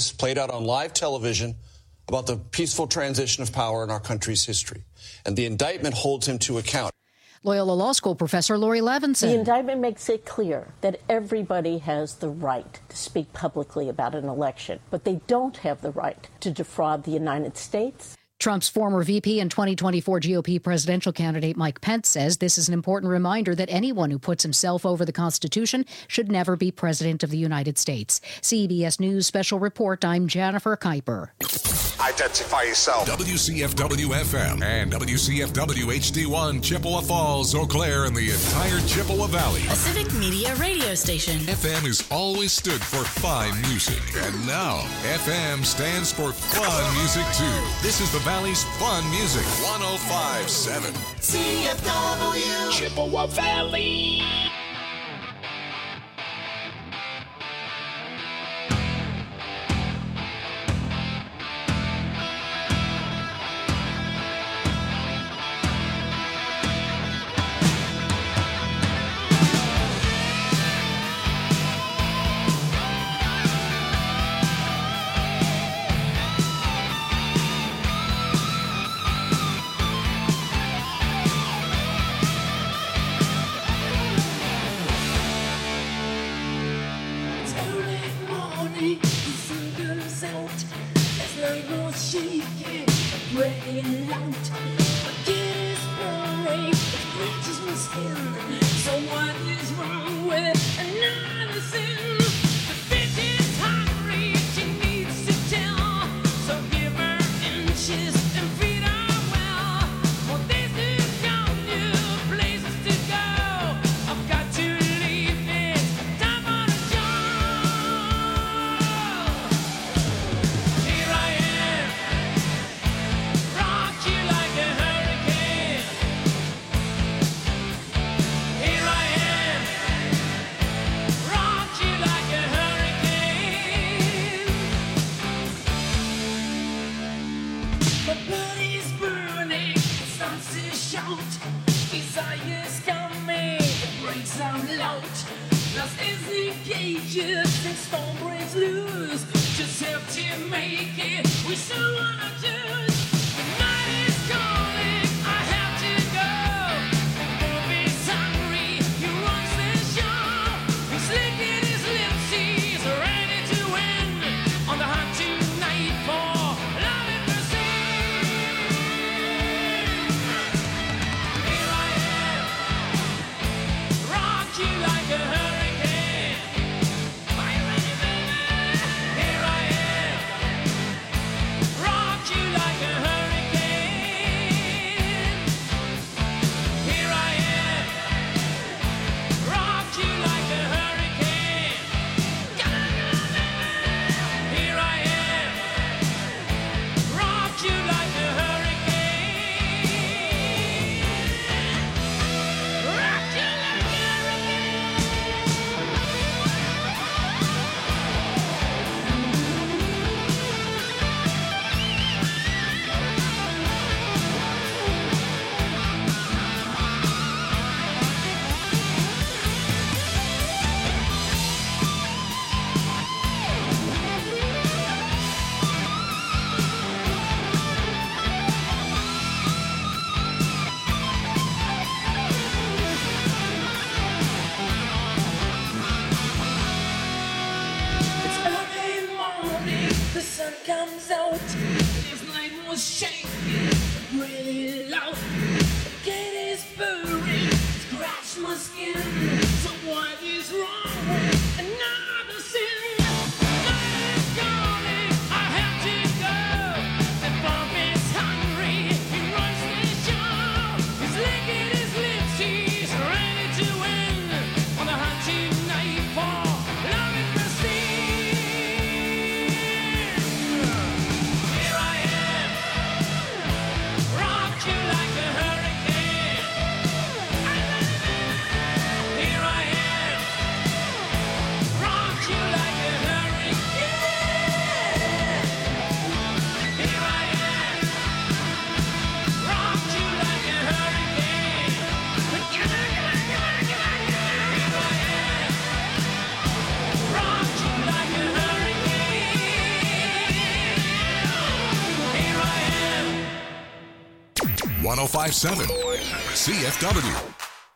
decades, played out on live television about the peaceful transition of power in our country's history. And the indictment holds him to account. Loyola Law School professor Laurie Levinson. The indictment makes it clear that everybody has the right to speak publicly about an election, but they don't have the right to defraud the United States. Trump's former VP and 2024 GOP presidential candidate Mike Pence says this is an important reminder that anyone who puts himself over the Constitution should never be president of the United States. CBS News Special Report, I'm Jennifer Kuiper. Identify yourself. WCFW-FM and WCFW-HD1, Chippewa Falls, Eau Claire, and the entire Chippewa Valley. A civic media radio station. FM has always stood for fine music. And now, FM stands for fun music, too. This is the Valley's fun music. 105.7. CFW. Chippewa Valley. Rock you like a 1057 CFW.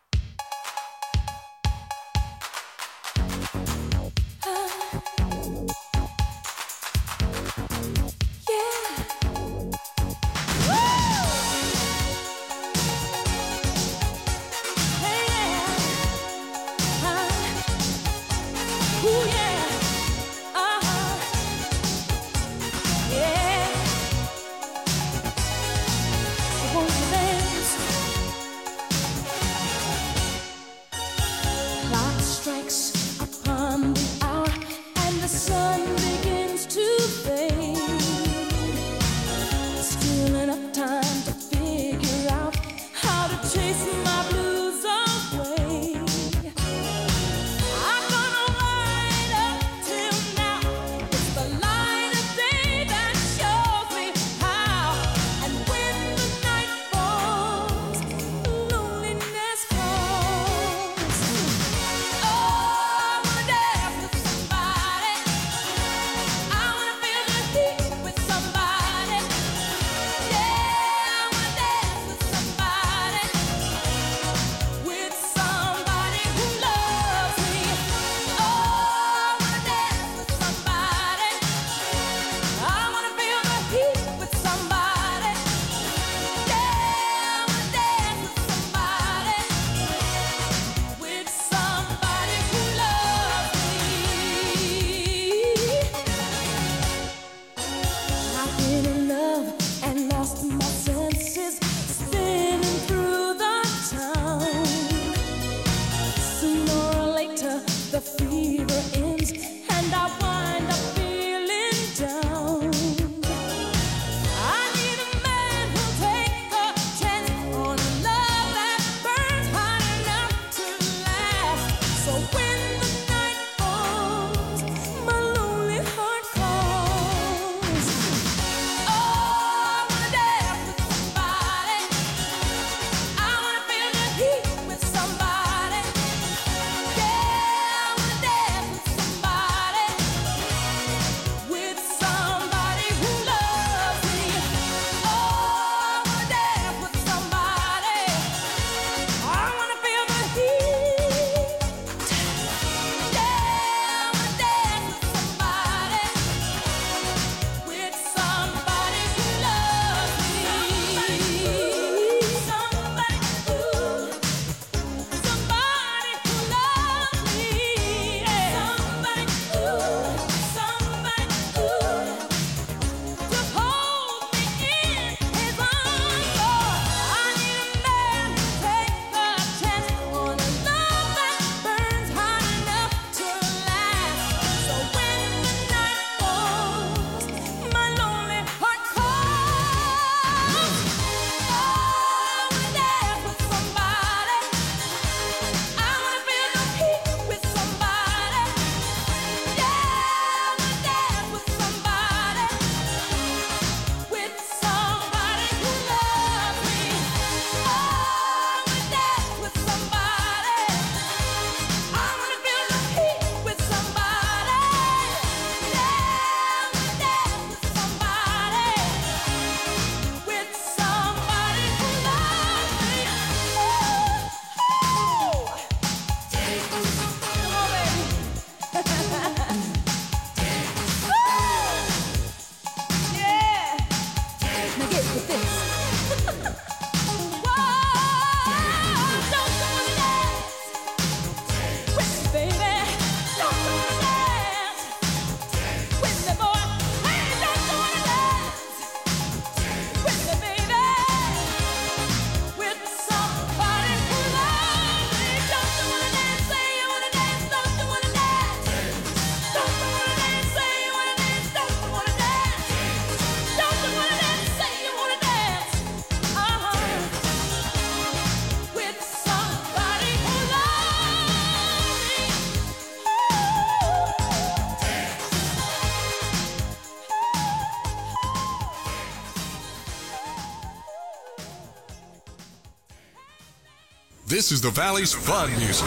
This is the Valley's Fun Music.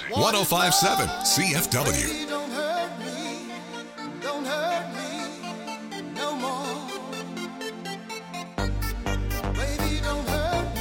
1057 CFW. Don't hurt me no more. Baby, don't hurt me.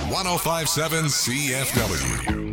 1057 CFW.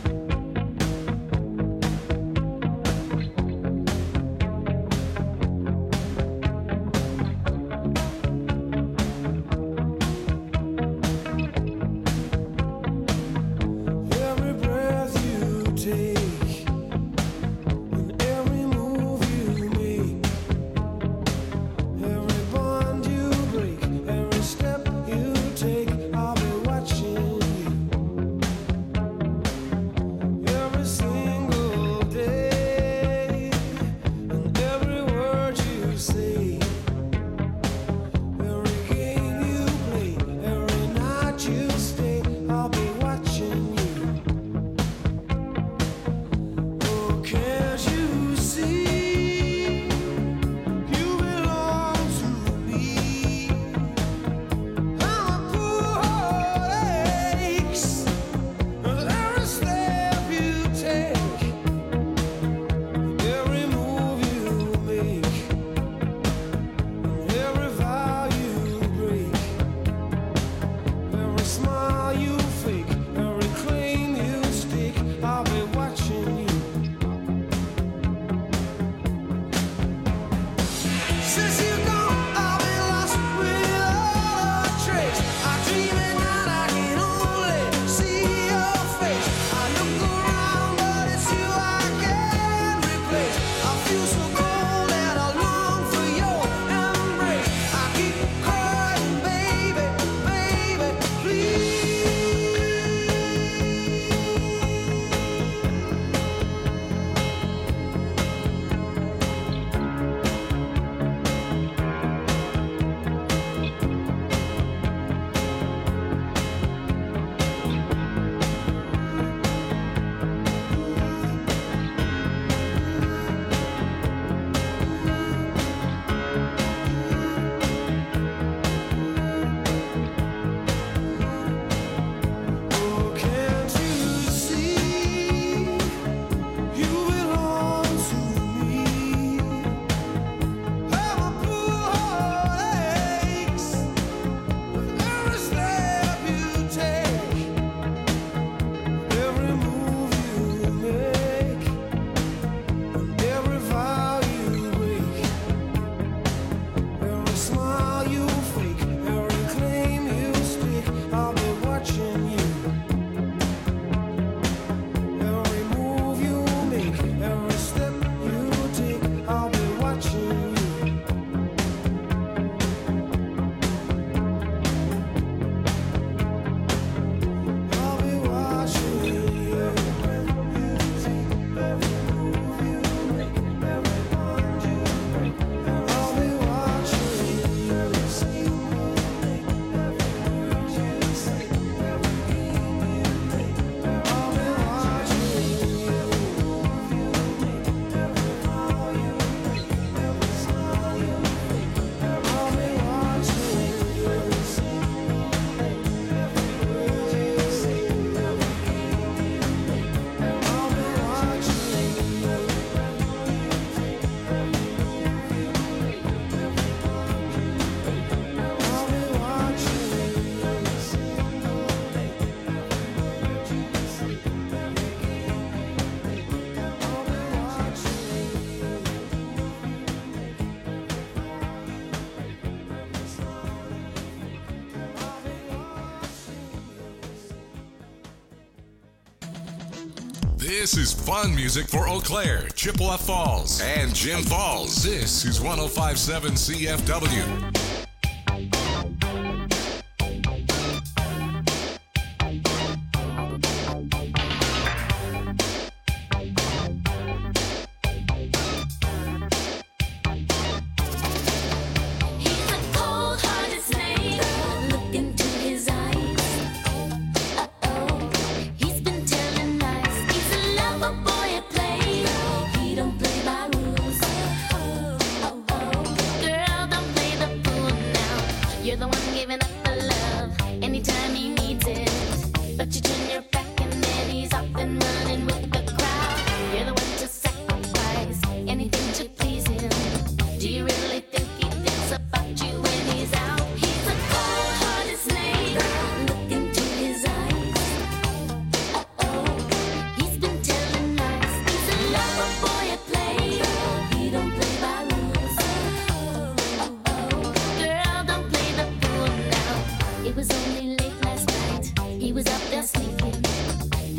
This is fun music for Eau Claire, Chippewa Falls, and Jim Falls. This is 1057 CFW. His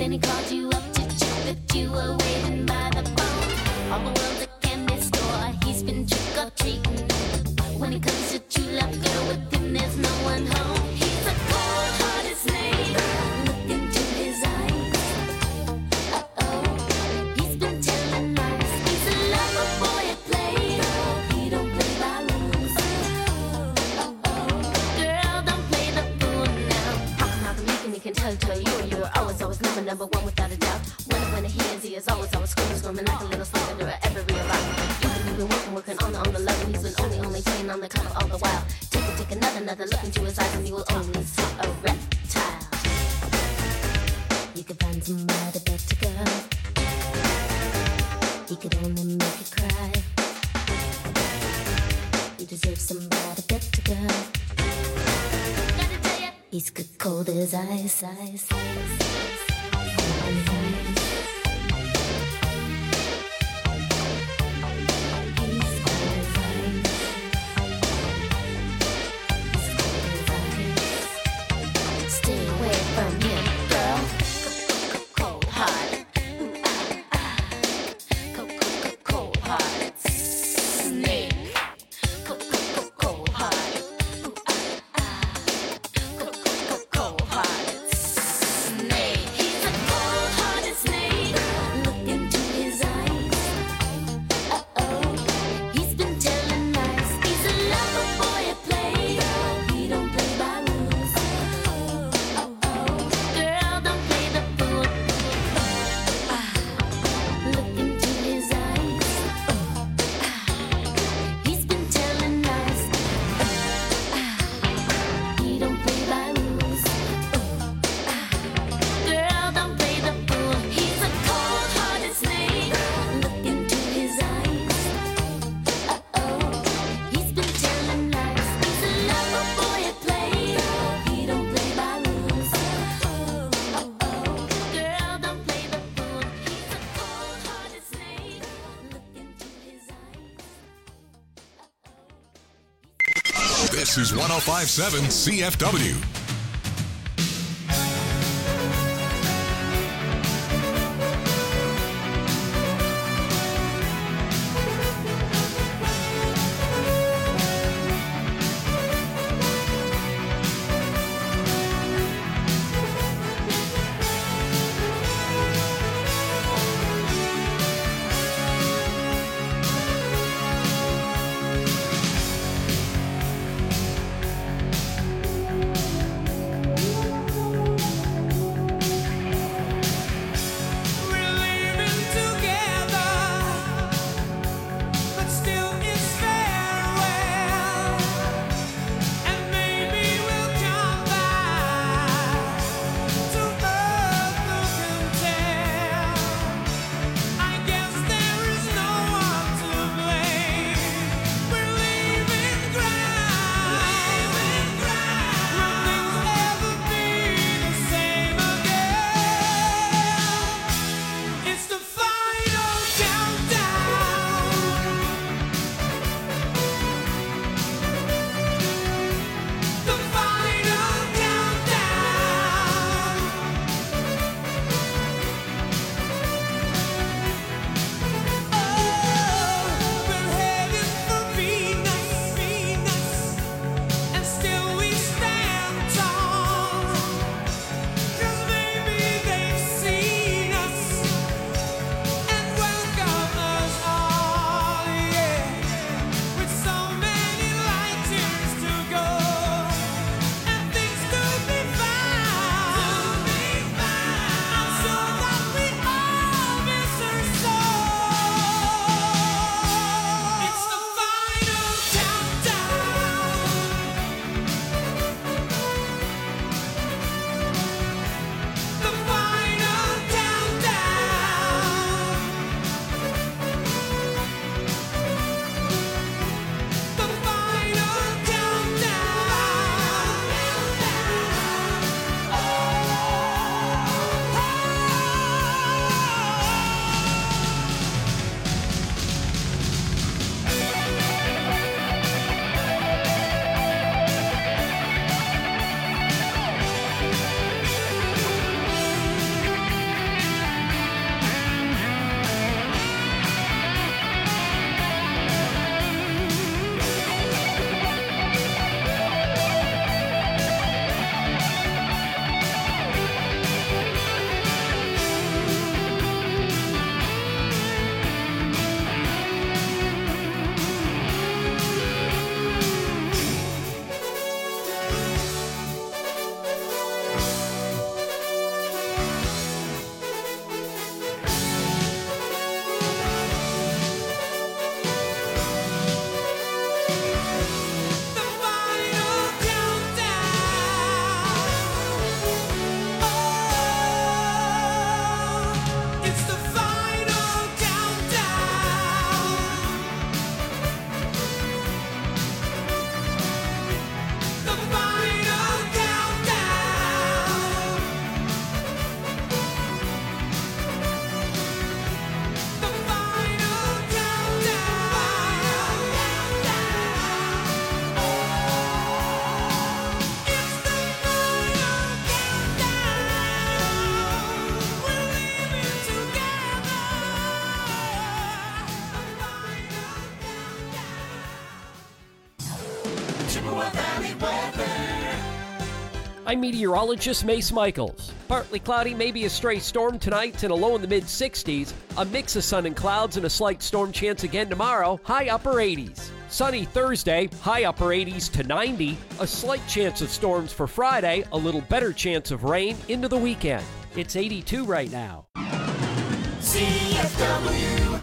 when he called you up to check that you were waiting by the phone. All the world's a candy store, he's been trick-or-treating. When it comes to true love, girl, with him there's no one home. He's a cold-hearted snake. Look into his eyes. Uh-oh, he's been telling lies. He's a lover boy at play. He don't play by rules. Girl, don't play the fool now. How come you can tell you were always number one without a doubt. When he is always screaming like a little slug under every rock. You've been working on the love, and he's been only playing on the cover all the while. Take another look into his eyes, and you will only see a reptile. You could find somebody better, girl. He could only make you cry. You deserve somebody better, girl. Gotta tell ya, he's cold as ice. This is 105.7 CFW. I'm meteorologist Mace Michaels. Partly cloudy, maybe a stray storm tonight and a low in the mid-60s. A mix of sun and clouds and a slight storm chance again tomorrow, high upper 80s. Sunny Thursday, high upper 80s to 90. A slight chance of storms for Friday, a little better chance of rain into the weekend. It's 82 right now. CFW.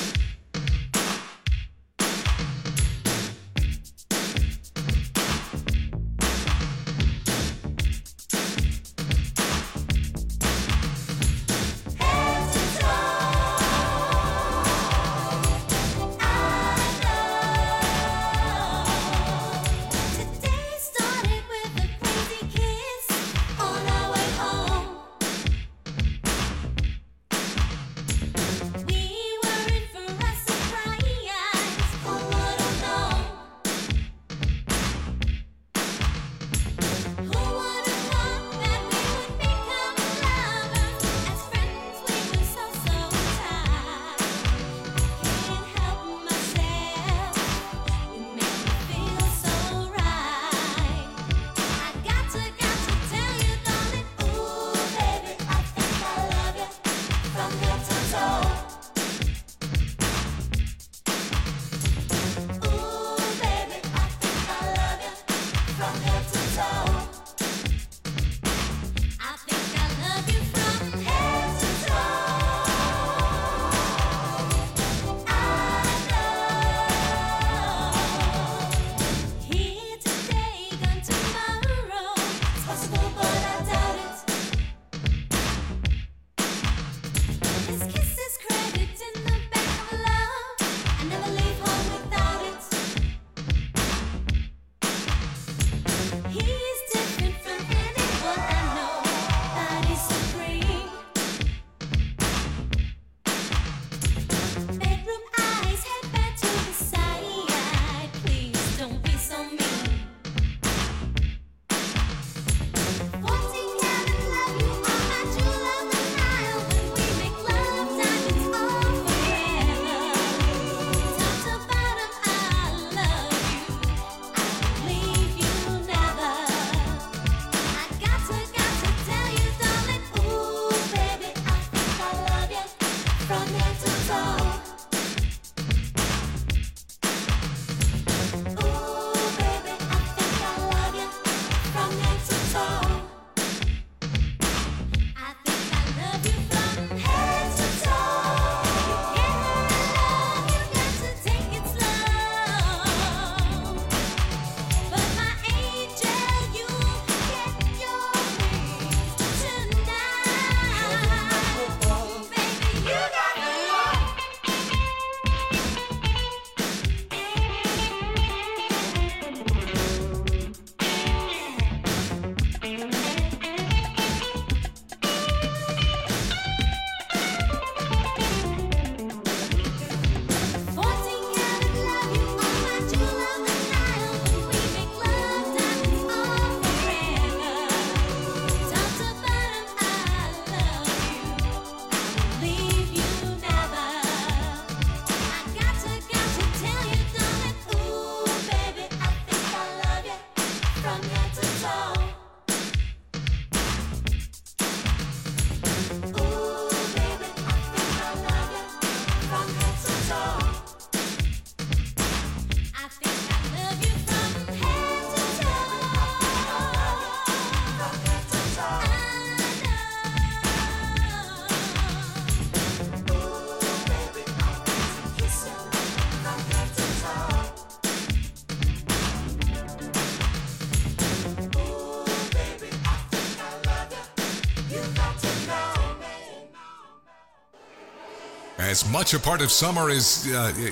As much a part of summer as...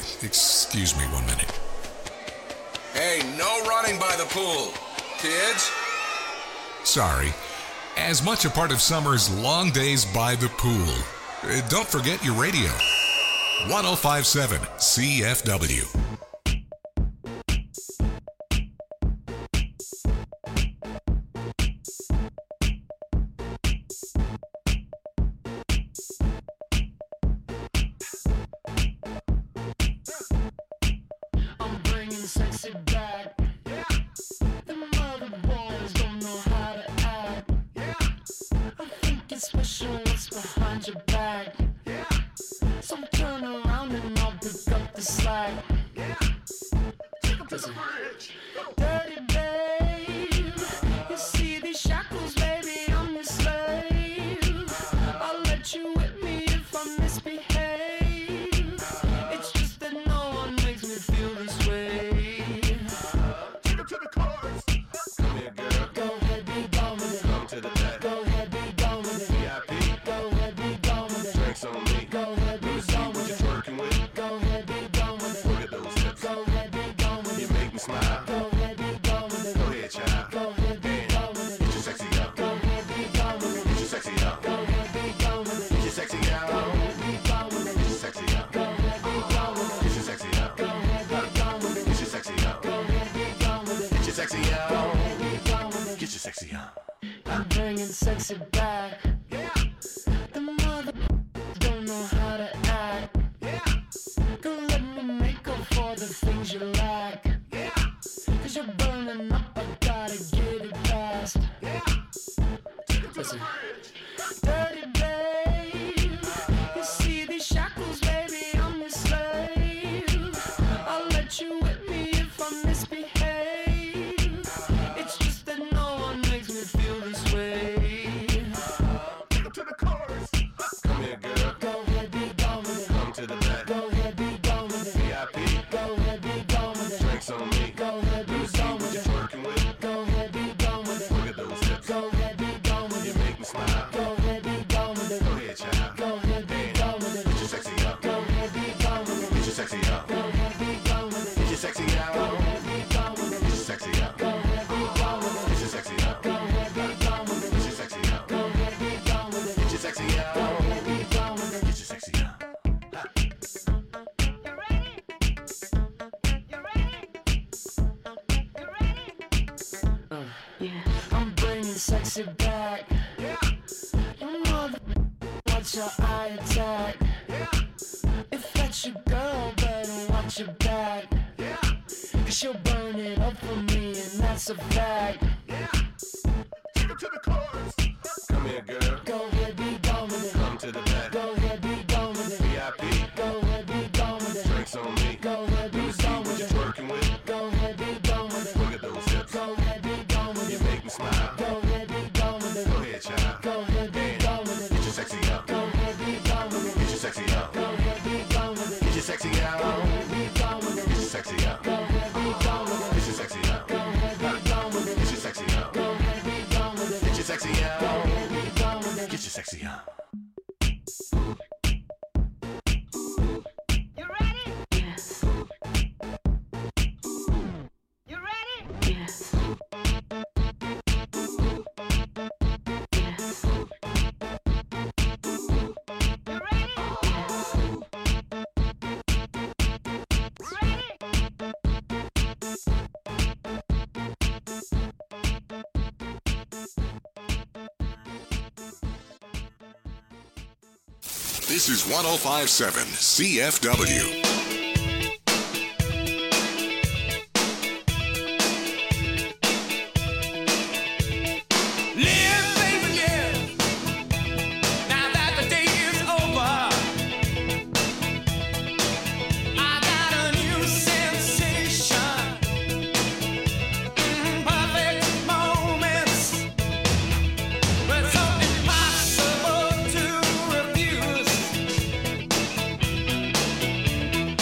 excuse me 1 minute. Hey, no running by the pool. Kids? Sorry. As much a part of summer as long days by the pool. Don't forget your radio. 105.7 CFW. Sexy back. The mother boys don't know how to act. it special what's behind your back. Yeah. So turn around and I'll pick up the slack. Yeah. Take him to the bridge. Dirty babe, you see these shackles, baby, I'm your slave. I'll let you whip me if I misbehave. It's just that no one makes me feel this way. Take him to the cars. Come here, girl. Go ahead, be gone with it. Come to the back. Go ahead, be gone with it. VIP. Go ahead, be gone with it. Drinks on me. Go ahead, be gone What with you it. twerking with? Go ahead, be gone with it. Look at those hips. Go ahead, be gone with You it. make me smile. Go ahead, be gone with it. Go ahead, child. Go ahead, be gone with it. Get your sexy out. Go ahead, be gone with it. Get your sexy out. Go ahead, be gone with it. Get your sexy out. Go ahead, be gone with it. Get your sexy out. Go ahead, be gone with it. Get your sexy out. Go ahead, be gone with it. Get your sexy out. Go ahead, be gone with it. Get your sexy out. Go ahead, be gone with it. Get your sexy out. I'm bringing sexy back. Yeah. The mother don't know how to act. Yeah. Go let me make up for the things you lack. Yeah. Cause you're burning up, I gotta get it fast. Yeah. Take him to Listen. the bridge. Dirty babe, you see these shackles, baby, I'm your slave. I'll let you whip me if I misbehave. It's just that no one makes me feel this way. Take him to the cars. Come here, girl. Go ahead, be gone with it. Come to the back. Go ahead, be gone with it. VIP. Go ahead, be gone with it. Drinks on me. Go ahead, be gone What with you it. twerking with? Go ahead, be gone with it. Look at those hips. Go ahead, be gone with You it. make me smile. Go ahead, be gone with it. Go ahead, child. Go ahead, be gone with it. Get your sexy out. Go ahead, be gone with it. Get your sexy out. Go ahead, be gone with it. Get your sexy out. Go ahead, be gone with it. Get your sexy out. Go ahead, be gone with it. Get your sexy out. Go ahead, be gone with it. Get your sexy out. Go ahead, be gone with it. Get your sexy out. Go ahead, be gone with it. Get your sexy out. I'm bringing sexy back. Yeah. You mother, watch your eye attack. Yeah. If that's your girl, better watch your back. Yeah. Cause she'll burn it up for me, and that's a fact. Yeah. Take him to the cars. Come here, girl. Go ahead, be gone with it. Come to the back. Go ahead, be gone with it. VIP. Go ahead, be gone with it. Drinks on me. Go ahead, be gone What with you it. twerking with? Go ahead, be gone with it. Look at those hips. Go ahead, be gone with You it. make me smile. Go ahead, be gone with it. Go ahead, child. Go ahead, be gone with it. Get your sexy out. Go ahead, be gone with it. Get your sexy out. Go ahead, be gone with it. Get your sexy out. Go ahead, be gone with it. Get your sexy out. Go ahead, be gone with it. Get your sexy out. Go ahead, be gone with it. Get your sexy out. Go ahead, be gone with it. Get your sexy Go out. ahead, be gone with it. Get your sexy out. You ready? Yes. You ready? Yes. Yes. You ready? This is 105.7 CFW. Impossible to refuse.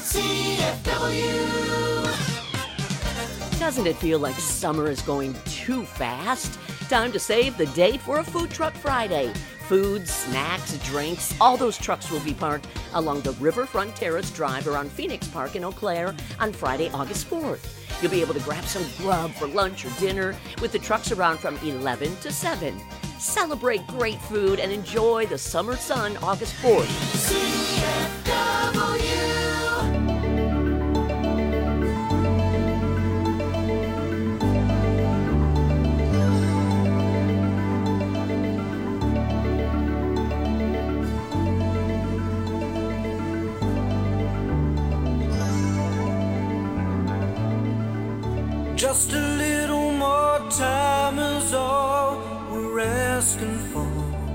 CFW. Doesn't it feel like summer is going too fast? Time to save the date for a Food Truck Friday. Food, snacks, drinks, all those trucks will be parked along the Riverfront Terrace Drive around Phoenix Park in Eau Claire on Friday, August 4th. You'll be able to grab some grub for lunch or dinner with the trucks around from 11 to 7. Celebrate great food and enjoy the summer sun August 4th. CFW. Just a little more time is all we're asking for.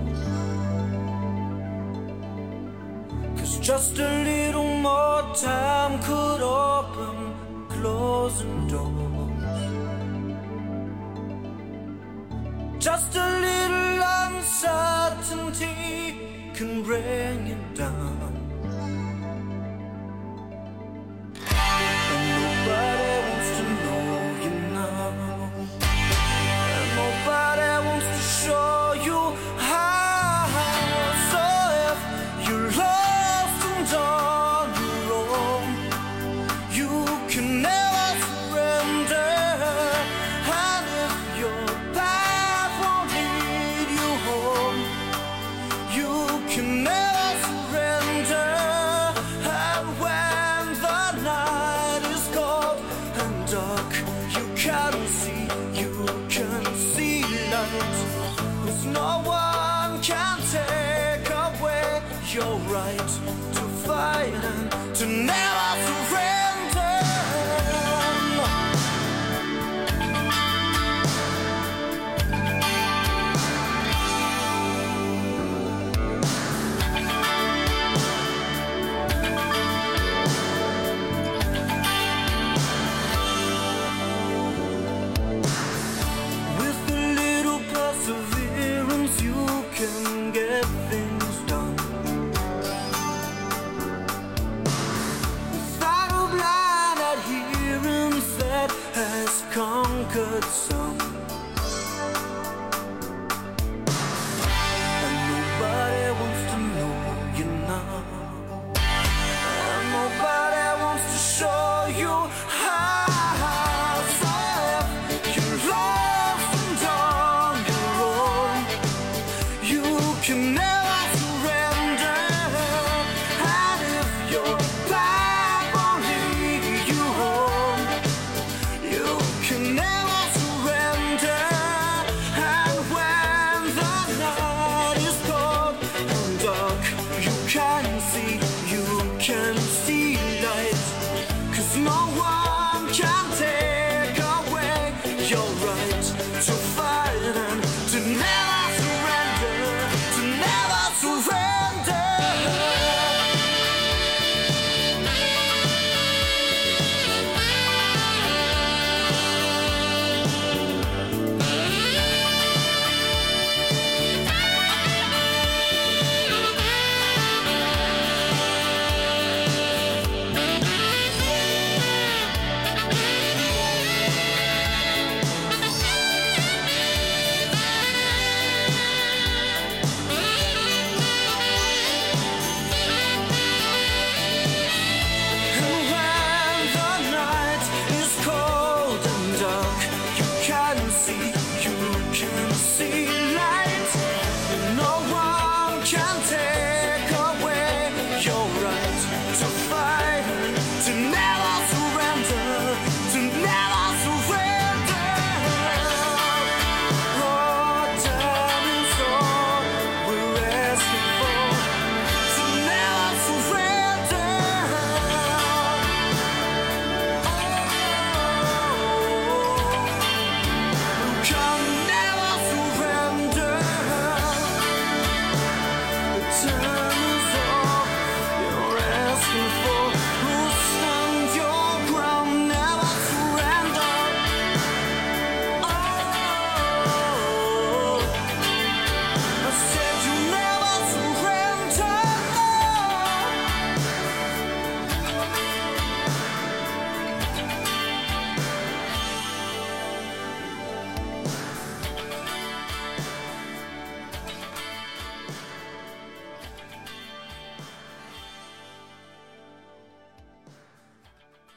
'Cause just a little more time could open closing doors. Just a little uncertainty can bring it down. And nobody wants to know you now. And nobody wants to show you how. So if you're lost and on your own, you can never surrender. And if your path won't lead you home, you can never surrender. And when the night is cold and dark, you can see light. 'Cause no one can take away your right to fight and to never surrender. With a little perseverance, you can get things done. Without a blind adherence that has conquered some. And nobody wants to know you now. And nobody wants to show you how. So if you're lost and on your own, you can never surrender. And if your path won't lead you home, you can never surrender. And when the night is cold and dark, you can see light. 'Cause no one can take away your right to fight and to never surrender, to never surrender.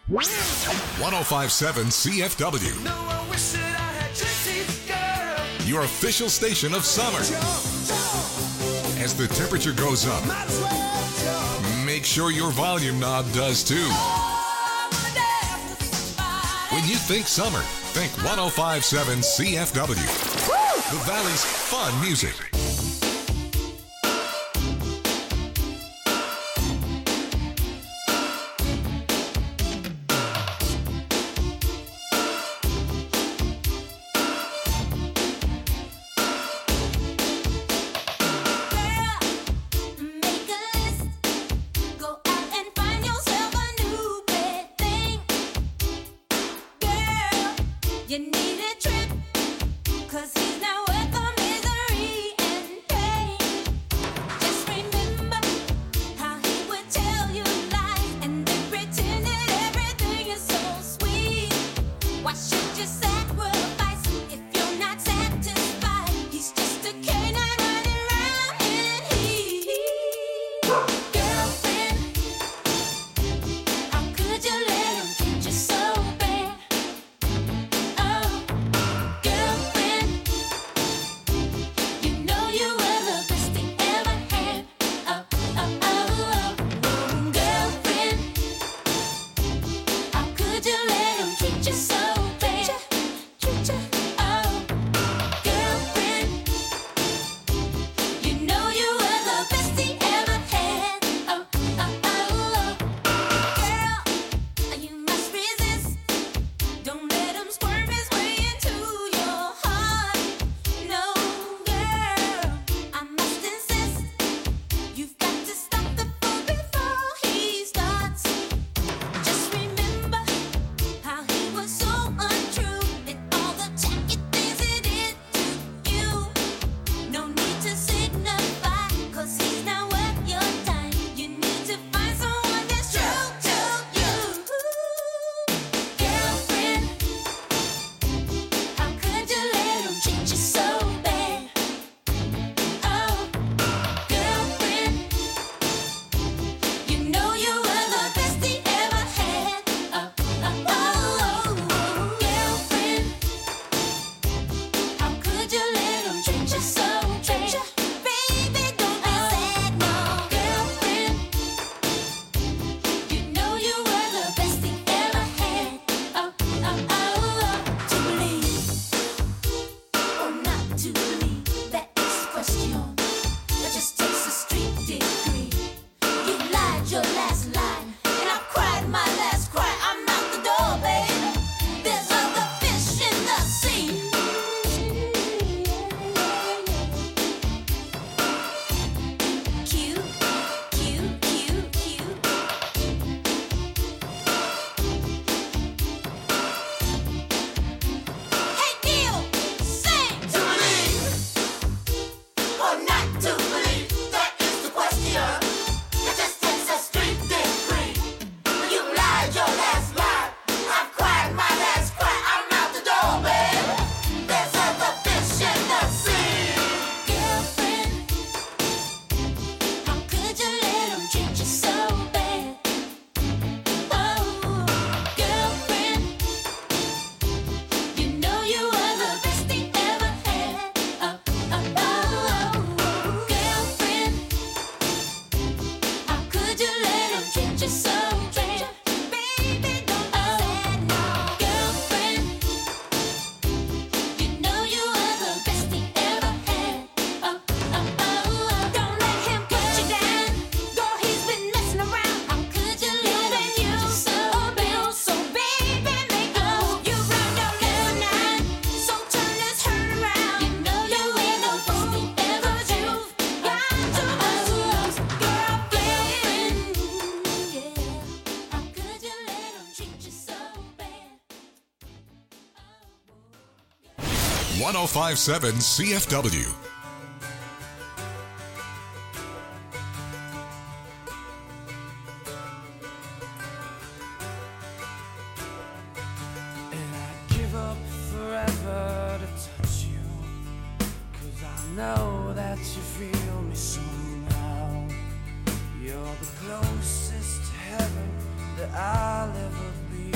1057 CFW. Your official station of summer. As the temperature goes up, make sure your volume knob does too. When you think summer, think 1057 CFW. The Valley's fun music. You need a trip, 'cause he's not worth the misery and pain. Just remember how he would tell you lies and then pretend that everything is so sweet. Why should you sacrifice if you're not satisfied? He's just a canine running around in heat. Girlfriend, how could you let him treat you so bad? One 1057 CFW. Give up forever to touch you, 'cause I know that you feel me somehow. You're the closest to heaven that I'll ever be.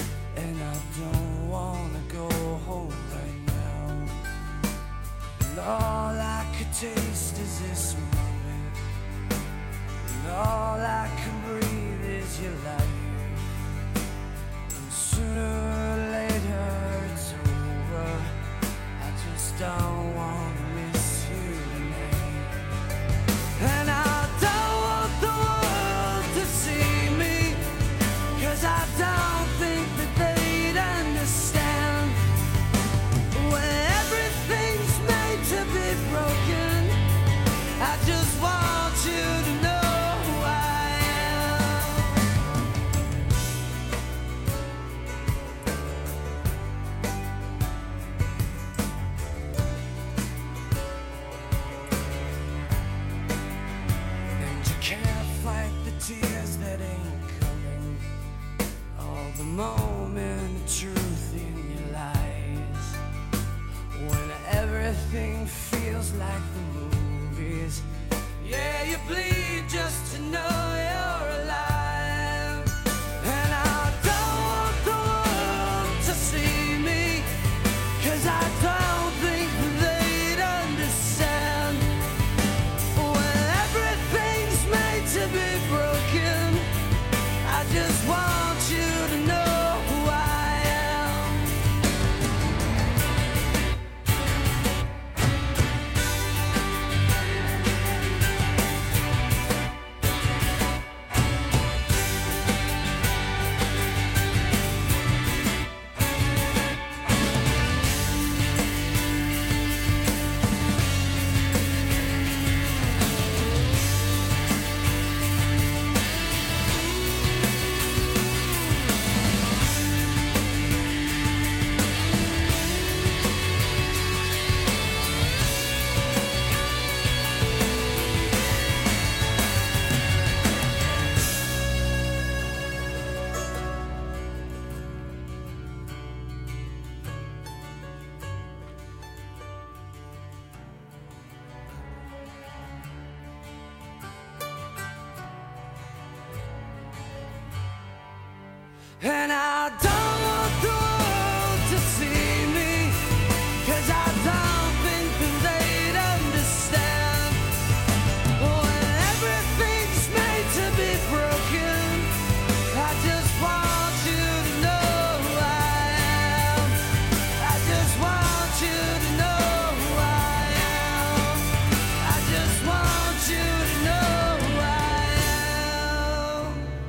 I don't want the world to see me, 'cause I don't think that they'd understand. When everything's made to be broken, I just want you to know who I am. I just want you to know who I am. I just want you to know who I am.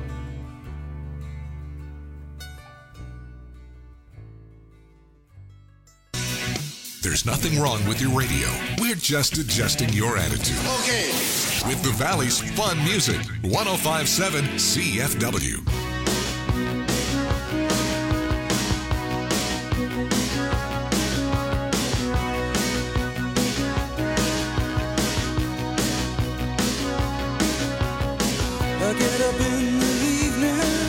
There's nothing wrong with your radio. We're just adjusting your attitude. Okay. With the Valley's fun music, 105.7 CFW. I get up in the evening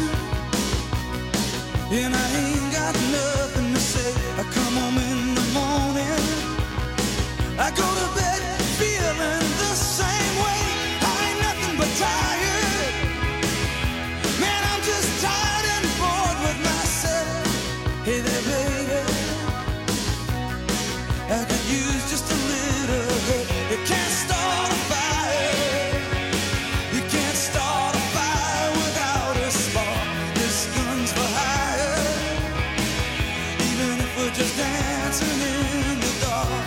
and I ain't got nothing to say. I come home in the morning, I go to bed feeling the same way. I ain't nothing but tired. Man, I'm just tired and bored with myself. Hey there, baby, I could use just a little help. You can't start a fire. You can't start a fire without a spark. This gun's for hire. Even if we're just dancing in the dark.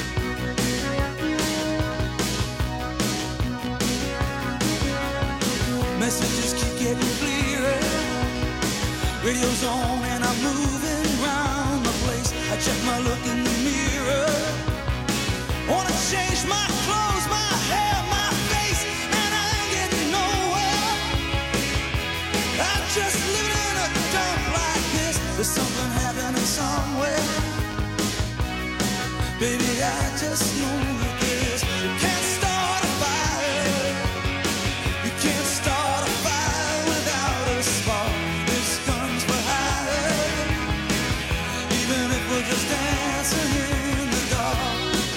Messages keep getting clearer. Radio's on and I'm moving around the place. I check my look in the mirror. Wanna change my clothes, my hair, my face, and I ain't getting nowhere. I'm just living in a dump like this. There's something happening somewhere. Baby, I just know that this. You can't start a fire. You can't start a fire without a spark. This gun's for hire. Even if we're just dancing in the dark.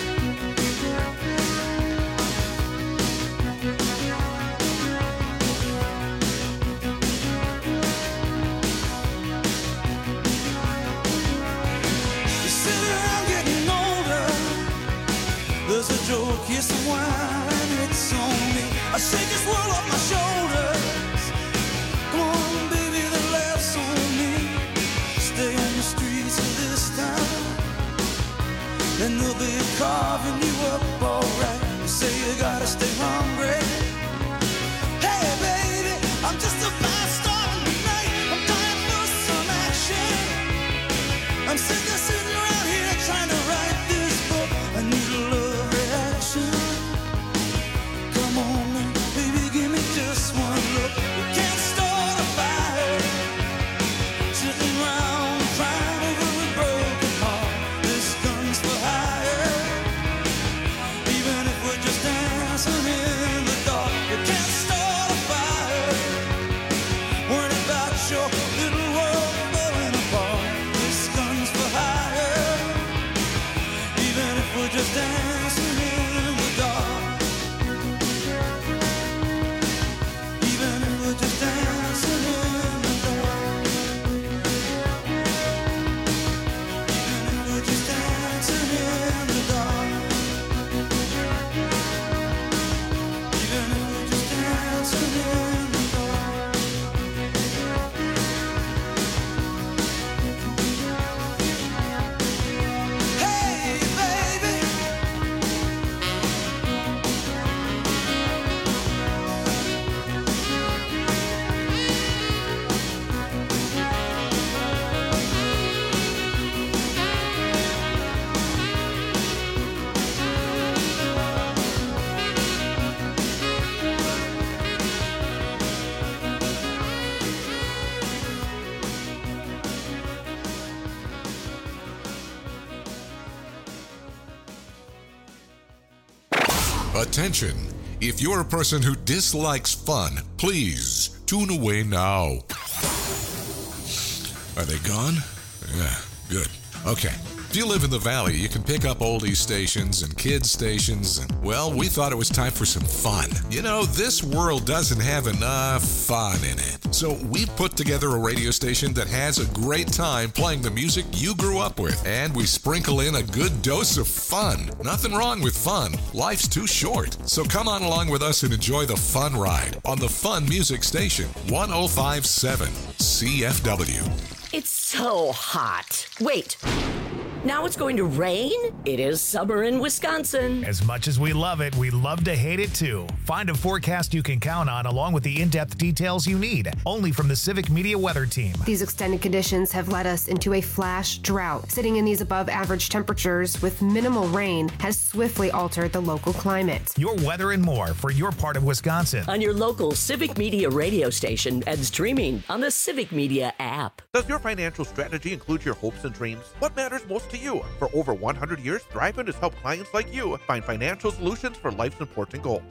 You sit around getting older. There's a joke, yes, a wine, it's on me. I shake this world off my shoulders. Come on, baby, the laughs on me. Stay on the streets of this town, and they'll be carving you up alright. You say you gotta stay hungry. Hey, baby, I'm just a fast star tonight. I'm dying for some action. I'm sick of sitting around here trying to write this book. I need a love reaction. Come on, baby, give me just one look. You can't start a fire sitting around crying over a broken heart. This gun's for hire. Even if we're just dancing in the dark, you can't start a fire. Worrying about your little world falling apart. This gun's for hire. Even if we're just dancing in the dark. Even if we're just dancing in the dark. Even if we're just dancing in the dark. Even if we're just dancing in the dark. Hey, baby. Attention! If you're a person who dislikes fun, please tune away now. Are they gone? Yeah, good. Okay. If you live in the Valley, you can pick up oldies stations and kids stations, and, well, we thought it was time for some fun. You know, this world doesn't have enough fun in it. So we put together a radio station that has a great time playing the music you grew up with, and we sprinkle in a good dose of fun. Nothing wrong with fun. Life's too short. So come on along with us and enjoy the fun ride on the Fun Music Station, 105.7 CFW. It's so hot. Wait. Now it's going to rain? It is summer in Wisconsin. As much as we love it, we love to hate it too. Find a forecast you can count on along with the in-depth details you need. Only from the Civic Media Weather Team. These extended conditions have led us into a flash drought. Sitting in these above average temperatures with minimal rain has swiftly altered the local climate. Your weather and more for your part of Wisconsin. On your local Civic Media radio station and streaming on the Civic Media app. Does your financial strategy include your hopes and dreams? What matters most to you? For over 100 years, Thrivent has helped clients like you find financial solutions for life's important goals.